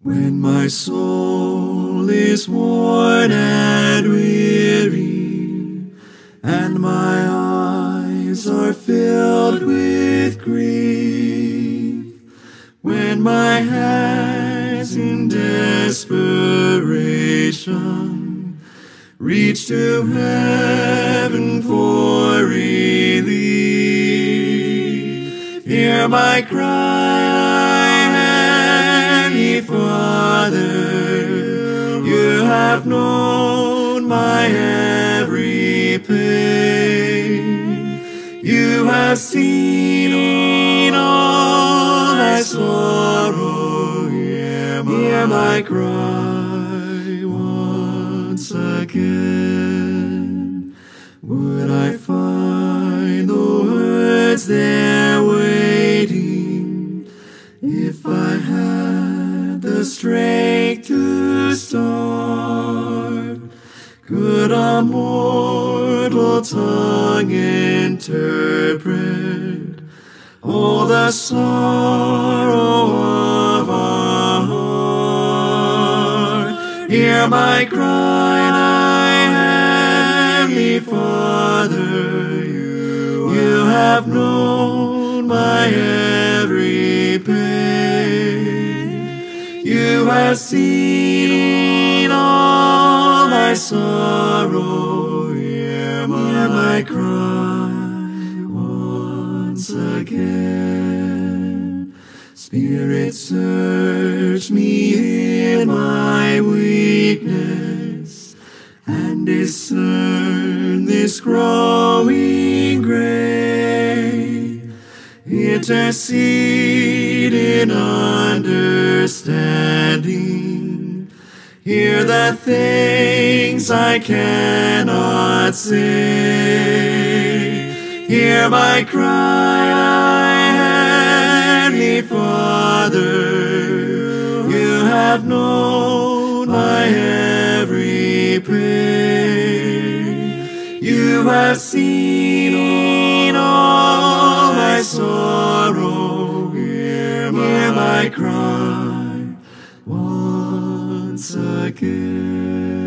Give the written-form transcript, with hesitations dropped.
When my soul is worn and weary, and my eyes are filled with grief, when my hands in desperation reach to heaven for relief, hear my cry, Heavenly Father. You have known my every pain. You have seen all my sorrow. Hear my cry once again. Would I find the words there waiting if I had the strength to start? Could a mortal tongue interpret all the sorrow of our heart? Hear my cry, Heavenly Father. You have known my every pain. You have seen all my sorrow. Hear my cry once again. Spirit, search me in my weakness and discern this growing gray. Intercede in understanding. Hear the things I cannot say. Hear my cry, Heavenly Father. You have known my every pain. You have seen all my sorrow. Hear my cry once again.